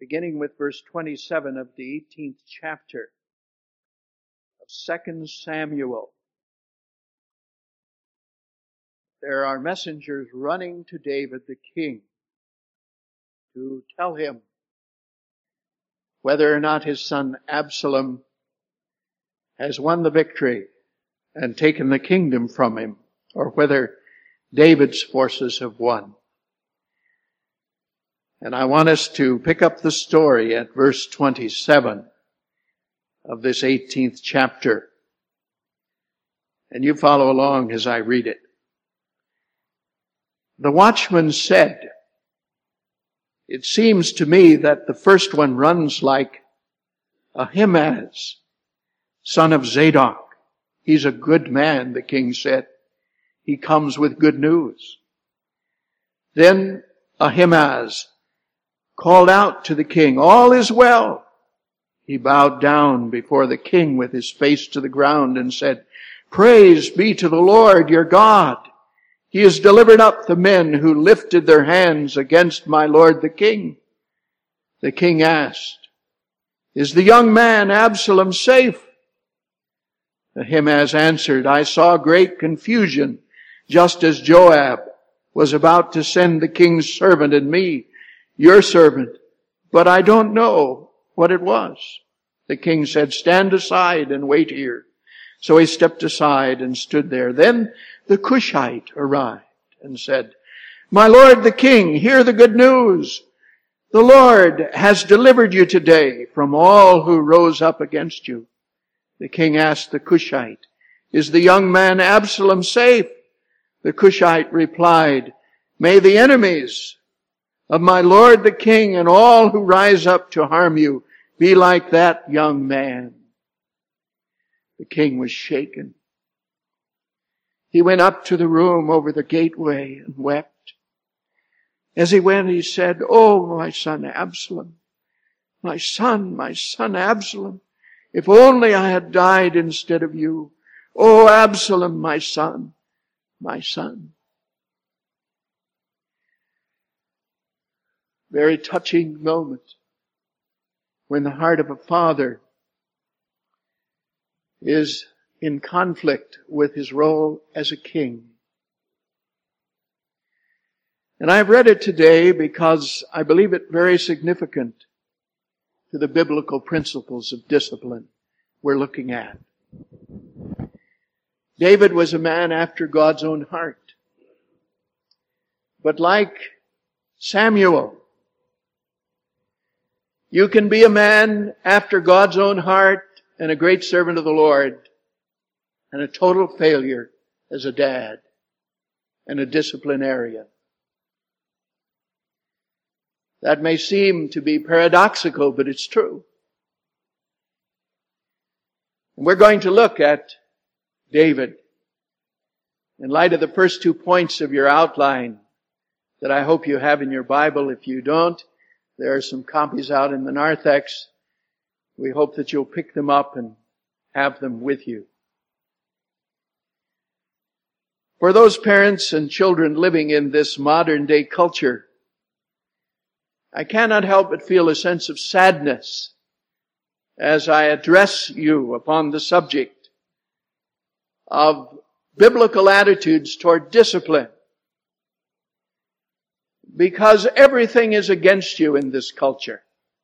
beginning with verse 27 of the 18th chapter of 2 Samuel. There are messengers running to David the king to tell him whether or not his son Absalom has won the victory and taken the kingdom from him, or whether David's forces have won. And I want us to pick up the story at verse 27 of this 18th chapter. And you follow along as I read it. The watchman said, "It seems to me that the first one runs like Ahimaaz, son of Zadok. He's a good man," the king said. "He comes with good news." Then Ahimaaz called out to the king, "All is well." He bowed down before the king with his face to the ground and said, "Praise be to the Lord your God. He has delivered up the men who lifted their hands against my lord the king." The king asked, "Is the young man Absalom safe?" Ahimaaz answered, "I saw great confusion just as Joab was about to send the king's servant and me, your servant, but I don't know what it was." The king said, "Stand aside and wait here." So he stepped aside and stood there. Then the Cushite arrived and said, "My lord the king, hear the good news. The Lord has delivered you today from all who rose up against you." The king asked the Cushite, "Is the young man Absalom safe?" The Cushite replied, "May the enemies of my lord the king and all who rise up to harm you be like that young man." The king was shaken. He went up to the room over the gateway and wept. As he went, he said, "Oh, my son Absalom, my son Absalom, if only I had died instead of you. Oh, Absalom, my son, my son." Very touching moment when the heart of a father is in conflict with his role as a king. And I've read it today because I believe it very significant to the biblical principles of discipline we're looking at. David was a man after God's own heart. But like Samuel, you can be a man after God's own heart and a great servant of the Lord and a total failure as a dad and a disciplinarian. That may seem to be paradoxical, but it's true. And we're going to look at David in light of the first 2 points of your outline that I hope you have in your Bible. If you don't, there are some copies out in the narthex. We hope that you'll pick them up and have them with you. For those parents and children living in this modern day culture, I cannot help but feel a sense of sadness as I address you upon the subject of biblical attitudes toward discipline. Because everything is against you in this culture.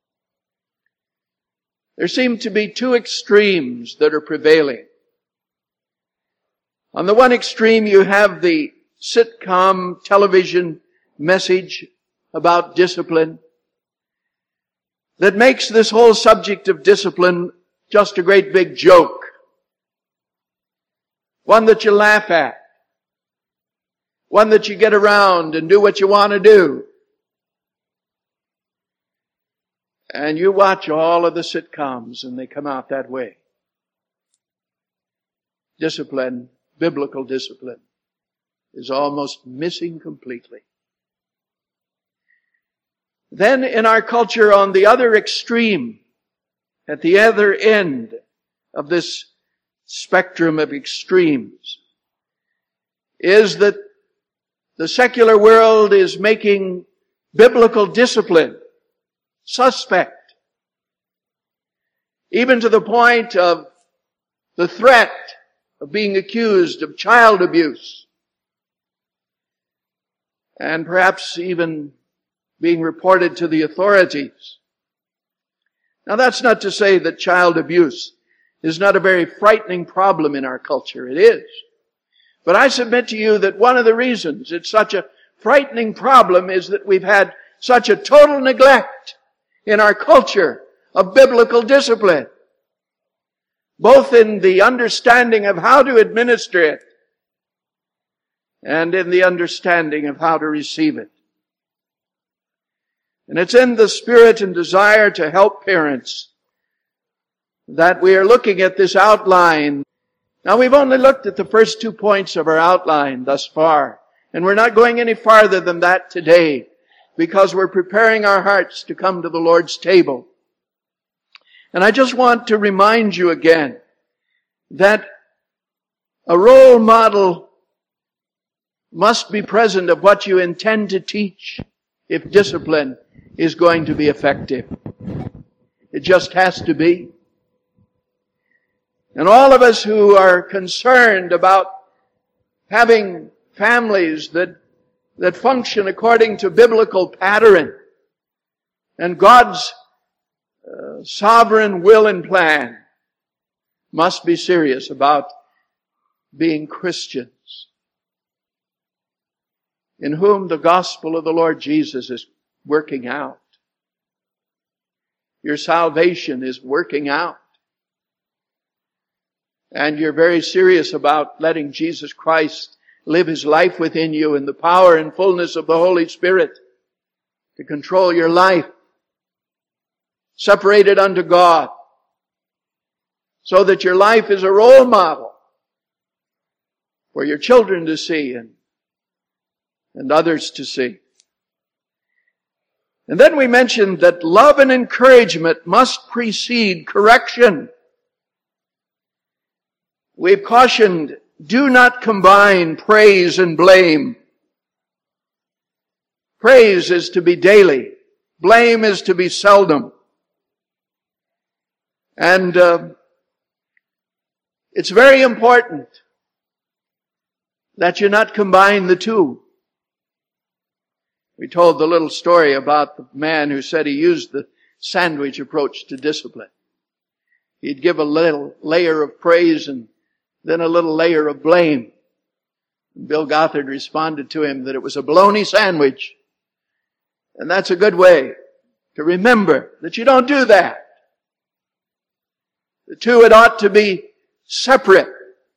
There seem to be 2 extremes that are prevailing. On the one extreme, you have the sitcom television message about discipline that makes this whole subject of discipline just a great big joke. One that you laugh at. One that you get around and do what you want to do. And you watch all of the sitcoms and they come out that way. Discipline, biblical discipline, is almost missing completely. Then in our culture, on the other extreme, at the other end of this spectrum of extremes, is that the secular world is making biblical discipline suspect, even to the point of the threat of being accused of child abuse, and perhaps even being reported to the authorities. Now, that's not to say that child abuse is not a very frightening problem in our culture. It is. But I submit to you that one of the reasons it's such a frightening problem is that we've had such a total neglect in our culture of biblical discipline, both in the understanding of how to administer it and in the understanding of how to receive it. And it's in the spirit and desire to help parents that we are looking at this outline. Now, we've only looked at the first 2 points of our outline thus far, and we're not going any farther than that today because we're preparing our hearts to come to the Lord's table. And I just want to remind you again that a role model must be present of what you intend to teach if discipline is going to be effective. It just has to be. And all of us who are concerned about having families that function according to biblical pattern and God's sovereign will and plan must be serious about being Christians in whom the gospel of the Lord Jesus is working out. Your salvation is working out. And you're very serious about letting Jesus Christ live His life within you in the power and fullness of the Holy Spirit to control your life, separated unto God, so that your life is a role model for your children to see and others to see. And then we mentioned that love and encouragement must precede correction. We've cautioned, do not combine praise and blame. Praise is to be daily. Blame is to be seldom. And it's very important that you not combine the two. We told the little story about the man who said he used the sandwich approach to discipline. He'd give a little layer of praise and then a little layer of blame. And Bill Gothard responded to him that it was a bologna sandwich. And that's a good way to remember that you don't do that. The two, it ought to be separate.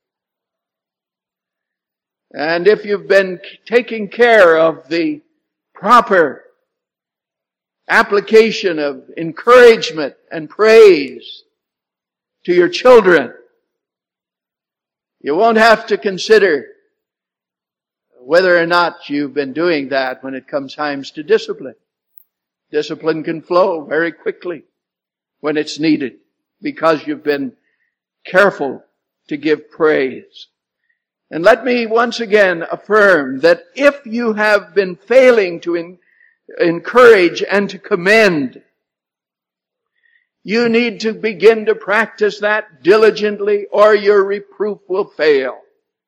And if you've been taking care of the proper application of encouragement and praise to your children, you won't have to consider whether or not you've been doing that when it comes times to discipline. Discipline can flow very quickly when it's needed because you've been careful to give praise. And let me once again affirm that if you have been failing to encourage and to commend, you need to begin to practice that diligently or your reproof will fail.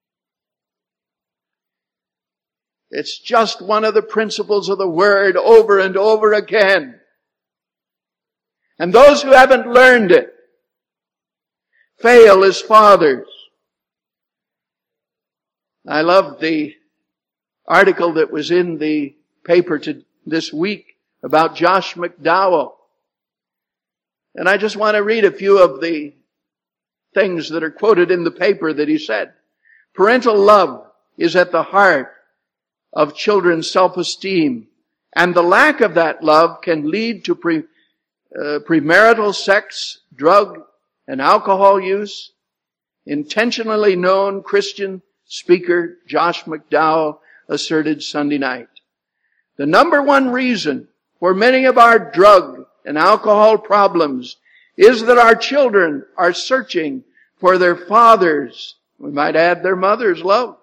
It's just one of the principles of the Word over and over again. And those who haven't learned it fail as fathers. I love the article that was in the paper this week about Josh McDowell. And I just want to read a few of the things that are quoted in the paper that he said. Parental love is at the heart of children's self-esteem, and the lack of that love can lead to premarital sex, drug and alcohol use. Intentionally known Christian speaker Josh McDowell asserted Sunday night. The number one reason for many of our drug and alcohol problems is that our children are searching for their father's, we might add their mother's love.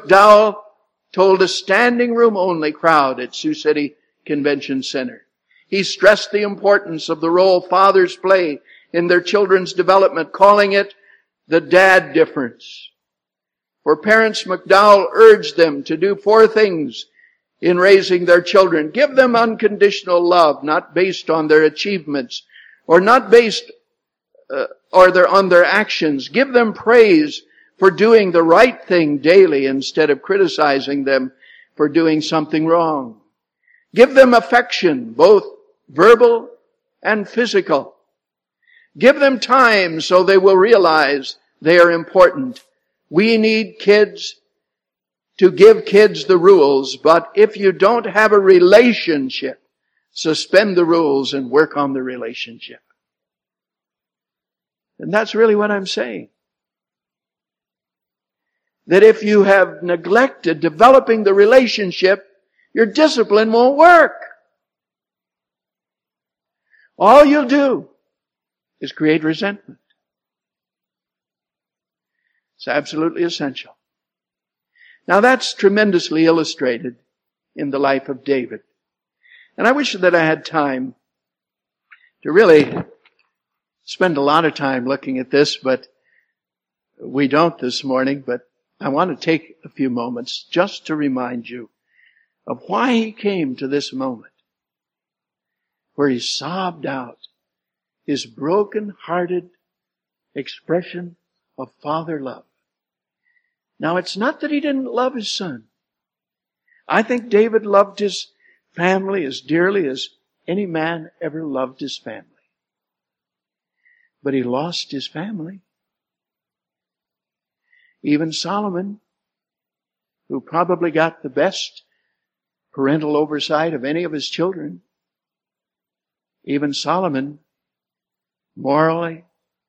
McDowell told a standing room only crowd at Sioux City Convention Center. he stressed the importance of the role fathers play in their children's development, calling it the dad difference. For parents, McDowell urged them to do 4 things in raising their children. Give them unconditional love, not based on their achievements, or not based on their actions. Give them praise for doing the right thing daily instead of criticizing them for doing something wrong. Give them affection, both verbal and physical. Give them time so they will realize they are important. We need kids to give kids the rules, but if you don't have a relationship, suspend the rules and work on the relationship. And that's really what I'm saying. That if you have neglected developing the relationship, your discipline won't work. All you'll do is create resentment. It's absolutely essential. Now that's tremendously illustrated in the life of David. And I wish that I had time to really spend a lot of time looking at this, but we don't this morning. But I want to take a few moments just to remind you of why he came to this moment where he sobbed out his broken-hearted expression of father love. Now, it's not that he didn't love his son. I think David loved his family as dearly as any man ever loved his family. But he lost his family. Even Solomon, who probably got the best parental oversight of any of his children, even Solomon morally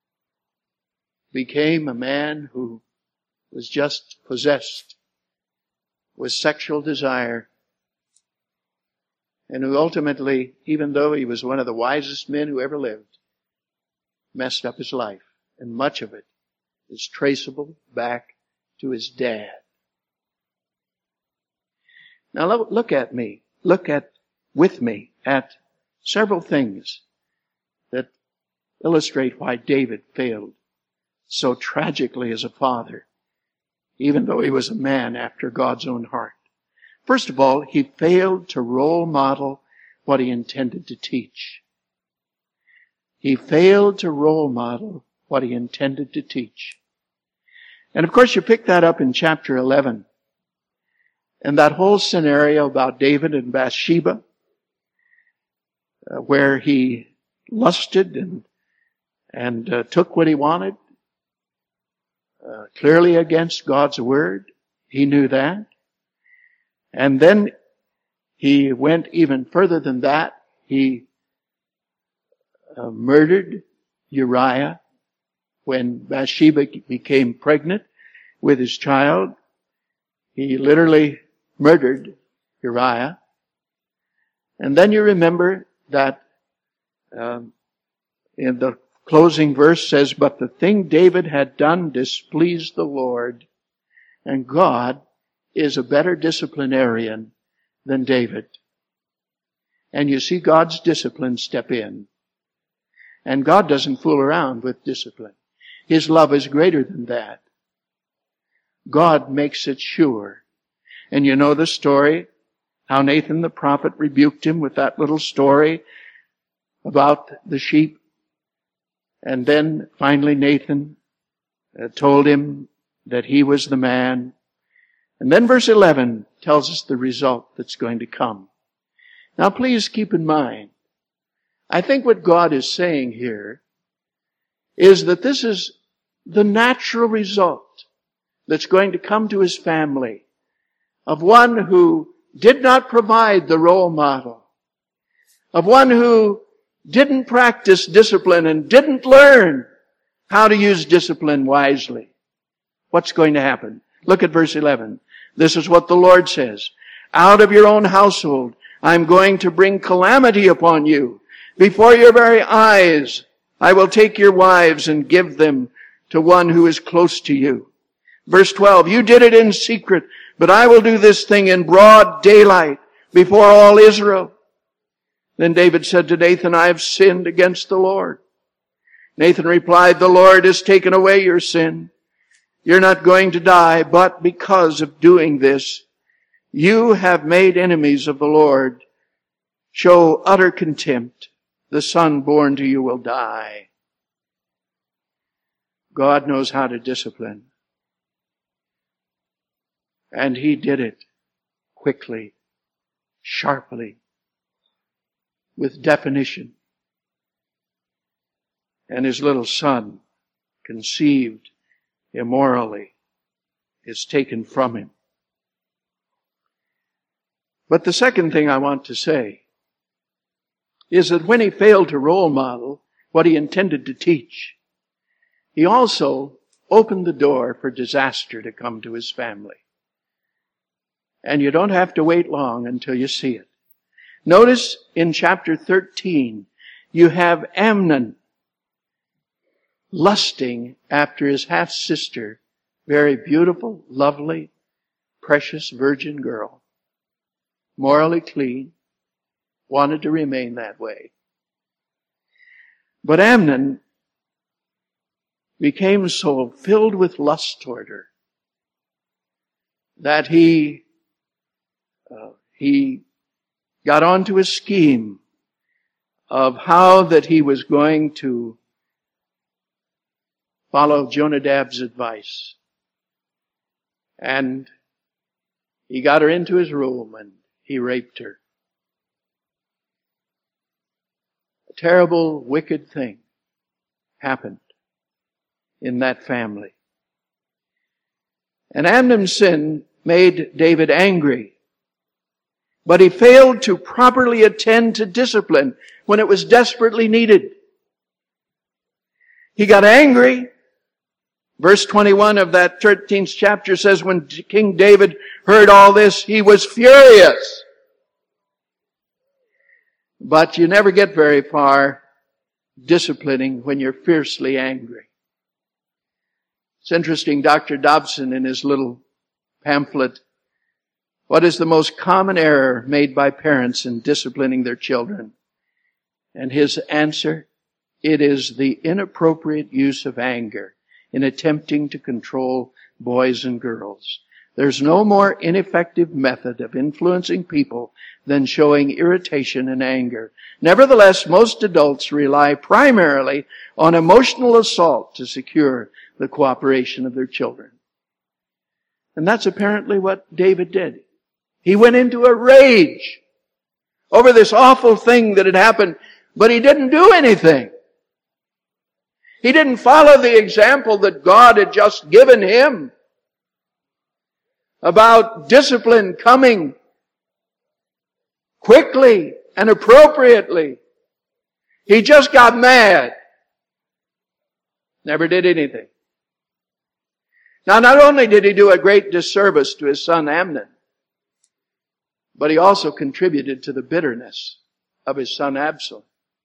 became a man who was just possessed with sexual desire, and who ultimately, even though he was one of the wisest men who ever lived, messed up his life. And much of it is traceable back to his dad. Now look with me at several things that illustrate why David failed so tragically as a father, even though he was a man after God's own heart. First of all, he failed to role model what he intended to teach. He failed to role model what he intended to teach. And of course, you pick that up in chapter 11. And that whole scenario about David and Bathsheba, where he lusted and took what he wanted, clearly against God's word. He knew that. And then he went even further than that. He murdered Uriah when Bathsheba became pregnant with his child. He literally murdered Uriah. And then you remember that in the closing verse says, "But the thing David had done displeased the Lord, and God is a better disciplinarian than David." And you see God's discipline step in. And God doesn't fool around with discipline. His love is greater than that. God makes it sure. And you know the story, how Nathan the prophet rebuked him with that little story about the sheep. And then finally Nathan told him that he was the man. And then verse 11 tells us the result that's going to come. Now please keep in mind, I think what God is saying here is that this is the natural result that's going to come to his family of one who did not provide the role model, of one who didn't practice discipline and didn't learn how to use discipline wisely. What's going to happen? Look at verse 11. This is what the Lord says. "Out of your own household, I'm going to bring calamity upon you. Before your very eyes, I will take your wives and give them to one who is close to you." Verse 12, "You did it in secret, but I will do this thing in broad daylight before all Israel." Then David said to Nathan, I have sinned against the Lord. Nathan replied, the Lord has taken away your sin. You're not going to die, but because of doing this, you have made enemies of the Lord. Show utter contempt. The son born to you will die. God knows how to discipline. And he did it quickly, sharply, with definition. And his little son, conceived immorally, is taken from him. But the second thing I want to say is that when he failed to role model what he intended to teach, he also opened the door for disaster to come to his family. And you don't have to wait long until you see it. Notice in chapter 13, you have Amnon lusting after his half-sister, very beautiful, lovely, precious virgin girl, morally clean, wanted to remain that way. But Amnon became so filled with lust toward her that he got onto a scheme of how that he was going to follow Jonadab's advice. And he got her into his room and he raped her. A terrible, wicked thing happened in that family. And Amnon's sin made David angry. But he failed to properly attend to discipline when it was desperately needed. He got angry. Verse 21 of that 13th chapter says, when King David heard all this, he was furious. But you never get very far disciplining when you're fiercely angry. It's interesting, Dr. Dobson in his little pamphlet, what is the most common error made by parents in disciplining their children? And his answer, it is the inappropriate use of anger in attempting to control boys and girls. There's no more ineffective method of influencing people than showing irritation and anger. Nevertheless, most adults rely primarily on emotional assault to secure the cooperation of their children. And that's apparently what David did. He went into a rage over this awful thing that had happened, but he didn't do anything. He didn't follow the example that God had just given him about discipline coming quickly and appropriately. He just got mad. Never did anything. Now, not only did he do a great disservice to his son Amnon, but he also contributed to the bitterness of his son Absalom.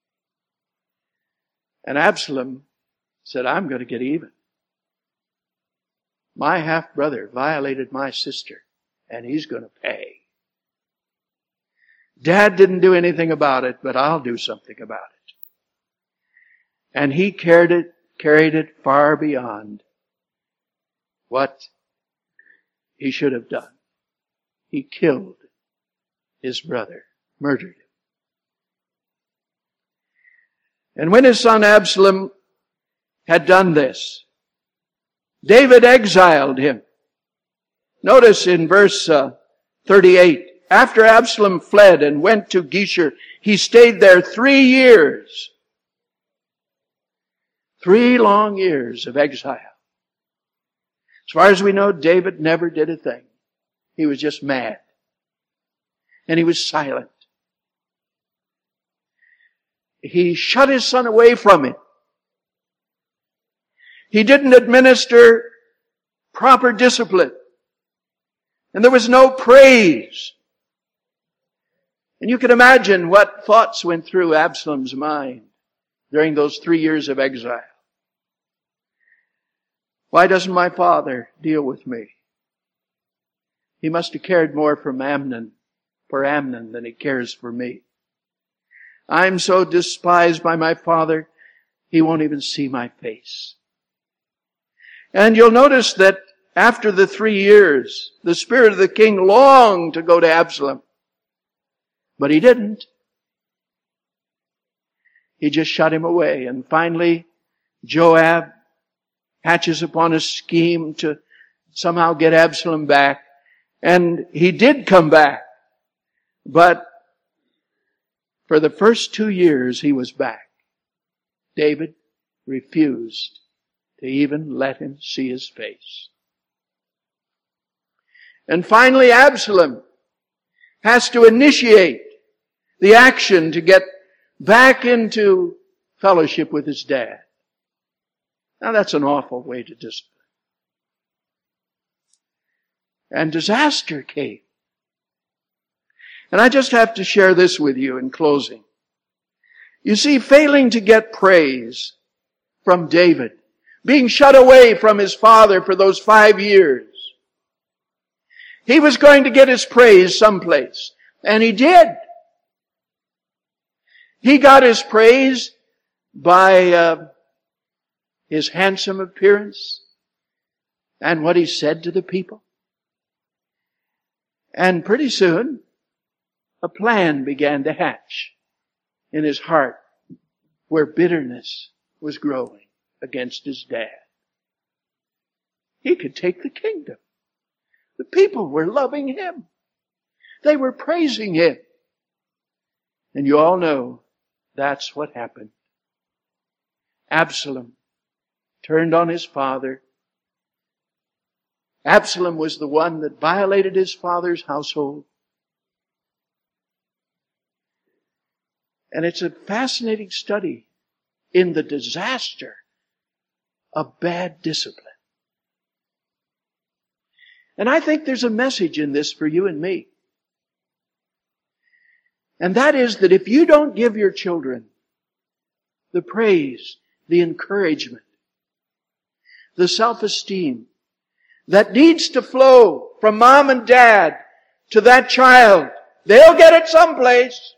And Absalom said, I'm going to get even. My half-brother violated my sister, and he's going to pay. Dad didn't do anything about it, but I'll do something about it. And he carried it far beyond what he should have done. He killed his brother, murdered him. And when his son Absalom had done this, David exiled him. Notice in verse 38, after Absalom fled and went to Geshur, he stayed there 3 years. 3 long years of exile. As far as we know, David never did a thing. He was just mad. And he was silent. He shut his son away from him. He didn't administer proper discipline. And there was no praise. And you can imagine what thoughts went through Absalom's mind during those 3 years of exile. Why doesn't my father deal with me? He must have cared more for Amnon than he cares for me. I'm so despised by my father, he won't even see my face. And you'll notice that after the 3 years, the spirit of the king longed to go to Absalom. But he didn't. He just shut him away. And finally, Joab hatches upon a scheme to somehow get Absalom back. And he did come back. But for the first 2 years, he was back. David refused to even let him see his face. And finally, Absalom has to initiate the action to get back into fellowship with his dad. Now that's an awful way to discipline. And disaster came. And I just have to share this with you in closing. You see, failing to get praise from David, being shut away from his father for those 5 years, he was going to get his praise someplace. And he did. He got his praise by his handsome appearance and what he said to the people. And pretty soon, a plan began to hatch in his heart where bitterness was growing against his dad. He could take the kingdom. The people were loving him. They were praising him. And you all know that's what happened. Absalom turned on his father. Absalom was the one that violated his father's household. And it's a fascinating study in the disaster of bad discipline. And I think there's a message in this for you and me. And that is that if you don't give your children the praise, the encouragement, the self-esteem that needs to flow from mom and dad to that child, they'll get it someplace.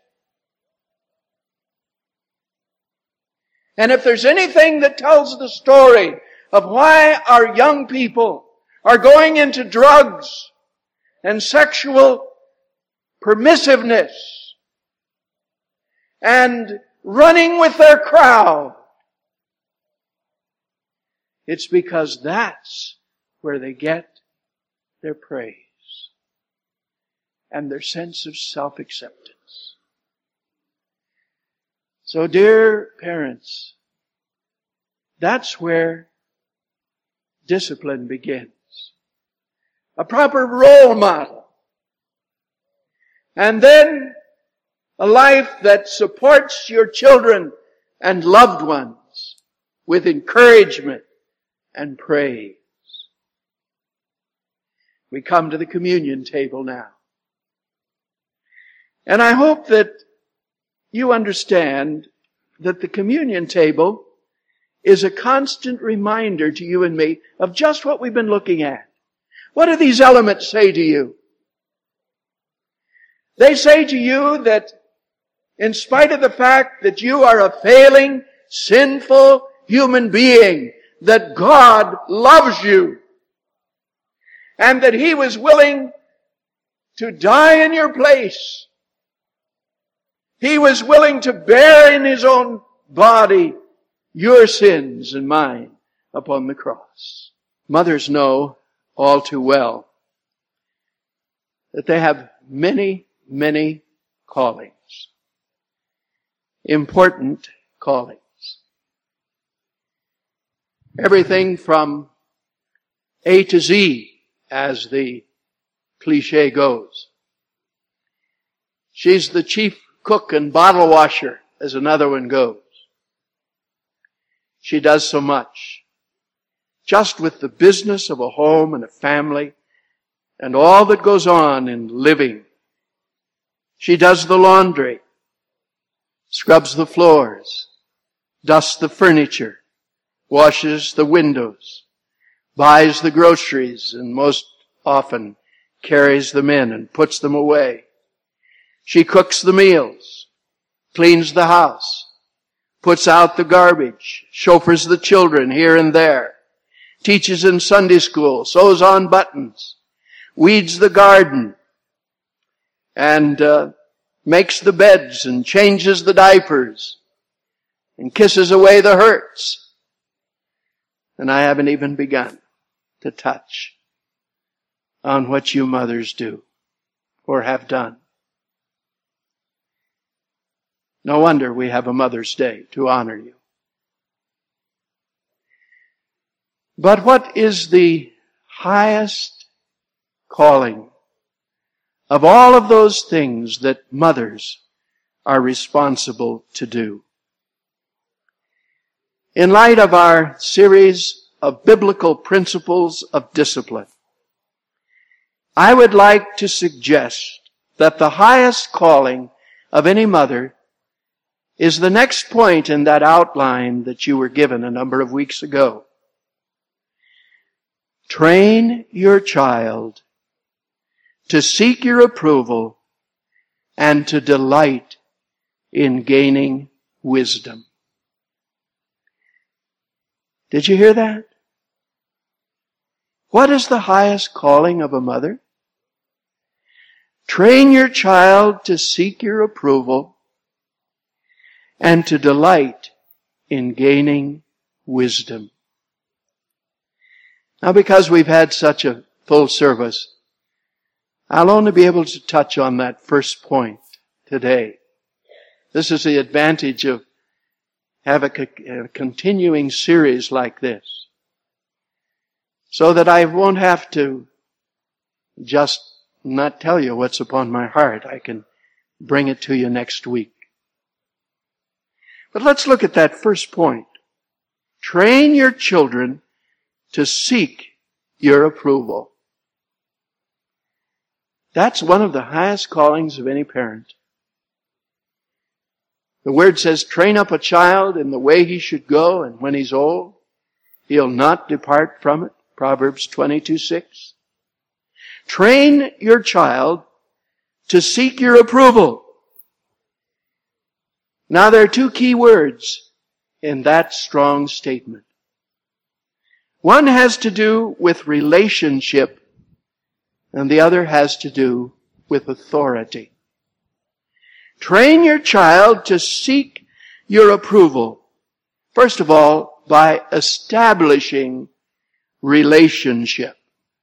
And if there's anything that tells the story of why our young people are going into drugs and sexual permissiveness and running with their crowd, it's because that's where they get their praise and their sense of self-acceptance. So, dear parents, that's where discipline begins. A proper role model. And then a life that supports your children and loved ones with encouragement and praise. We come to the communion table now. And I hope that you understand that the communion table is a constant reminder to you and me of just what we've been looking at. What do these elements say to you? They say to you that in spite of the fact that you are a failing, sinful human being, that God loves you and that He was willing to die in your place. He was willing to bear in His own body your sins and mine upon the cross. Mothers know all too well that they have many, many callings. Important callings. Everything from A to Z, as the cliche goes. She's the chief cook and bottle washer, as another one goes. She does so much. Just with the business of a home and a family and all that goes on in living. She does the laundry, scrubs the floors, dusts the furniture, washes the windows, buys the groceries, and most often carries them in and puts them away. She cooks the meals, cleans the house, puts out the garbage, chauffeurs the children here and there, teaches in Sunday school, sews on buttons, weeds the garden, and makes the beds and changes the diapers and kisses away the hurts. And I haven't even begun to touch on what you mothers do or have done. No wonder we have a Mother's Day to honor you. But what is the highest calling of all of those things that mothers are responsible to do? In light of our series of biblical principles of discipline, I would like to suggest that the highest calling of any mother is the next point in that outline that you were given a number of weeks ago. Train your child to seek your approval and to delight in gaining wisdom. Did you hear that? What is the highest calling of a mother? Train your child to seek your approval and to delight in gaining wisdom. Now, because we've had such a full service, I'll only be able to touch on that first point today. This is the advantage of having a continuing series like this, so that I won't have to just not tell you what's upon my heart. I can bring it to you next week. But let's look at that first point. Train your children to seek your approval. That's one of the highest callings of any parent. The word says, train up a child in the way he should go, and when he's old, he'll not depart from it. Proverbs 22:6. Train your child to seek your approval. Now there are two key words in that strong statement. One has to do with relationship, and the other has to do with authority. Train your child to seek your approval. First of all, by establishing relationship.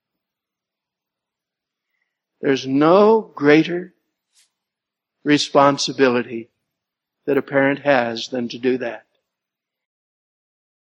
There's no greater responsibility that a parent has than to do that.